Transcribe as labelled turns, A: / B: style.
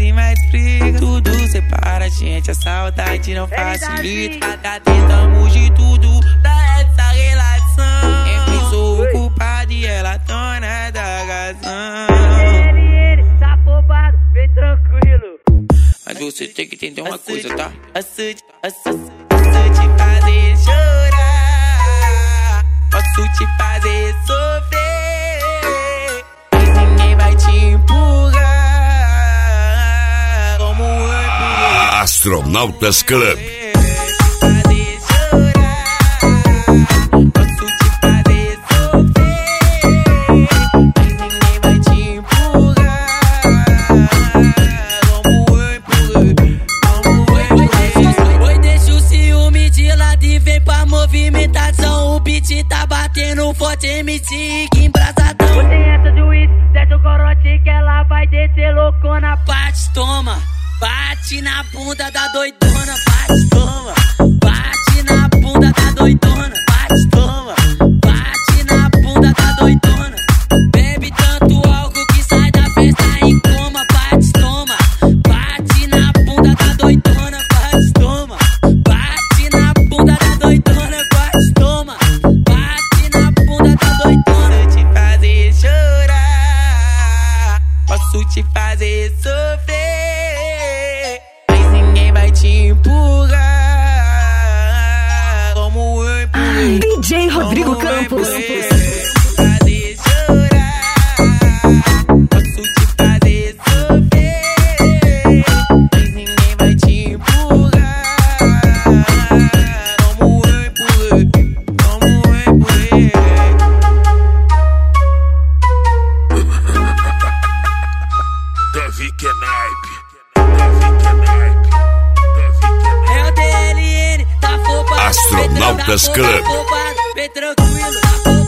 A: e mais briga. Tudo separa a gente, a saudade não facilita. Tentamos de tudo pra essa relação. Eu sou o culpado e ela dona da razão.
B: Tá afobado, vem tranquilo.
A: Mas você tem que entender uma coisa, tá? Posso te fazer chorar, posso te fazer sofrer, mas ninguém vai te empurrar como eu empurrei.
C: Astronautas Club.
D: Movimentação, o beat tá batendo forte, MC que embrasadão.
B: Você essa do uísque, desce o corote que ela vai descer loucona.
D: Bate, toma, bate na bunda da doidona. Bate, toma, bate na bunda da doidona. Bate, toma, bate na bunda da doidona. Bebe tanto álcool que sai da festa em coma. Bate, toma, bate na bunda da doidona. Bate, toma, bate na bunda da doidona.
A: Posso te fazer sofrer, mas ninguém vai te empurrar como eu empurrei.
E: DJ Rodrigo Campos.
A: Fazer chorar, posso te fazer sofrer, mas ninguém vai te empurrar como eu empurrei, como eu empurrei.
C: Davi que é naipe.
D: É o DLN, tá afobado.
C: Astronautas Club.
D: Vem tranquilo, tá afobado.